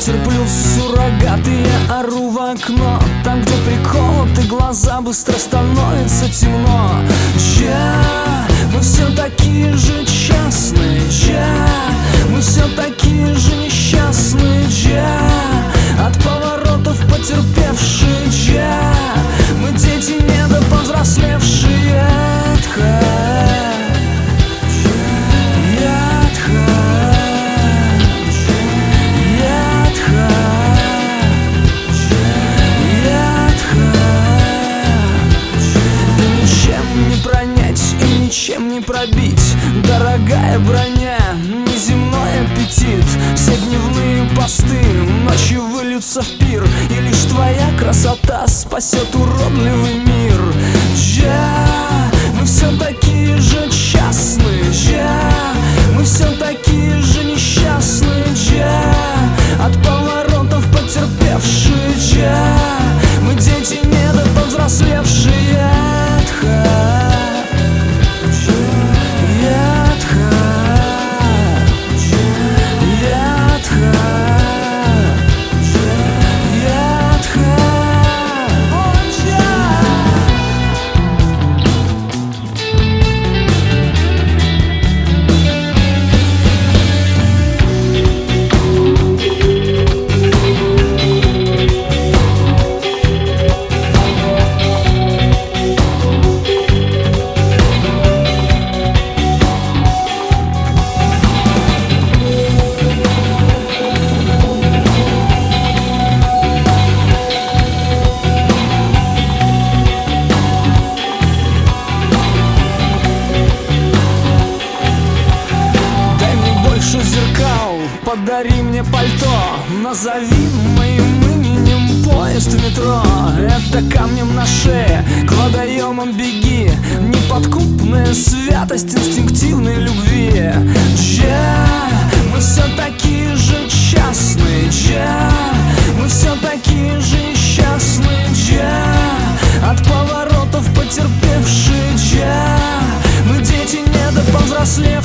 терплю суррогат, и я ору в окно. Там, где приколоты глаза, быстро становится темно. Мы все такие же частные, мы все такие же несчастные, от поворотов потерпевшие, мы дети недоповзрослевшие. Ничем не пробить, дорогая броня, неземной аппетит. Все дневные посты ночью выльются в пир, и лишь твоя красота спасет уродливый мир. Мы все такие же частные, мы все такие же несчастные, от поворотов потерпевшие, мы дети недоповзрослевшие. Подари мне пальто, назови моим именем поезд в метро. Это камнем на шее, к водоемам беги, неподкупная святость инстинктивной любви. Мы все такие же частные, мы все такие же несчастные, от поворотов потерпевшие, мы дети недоповзрослевшие.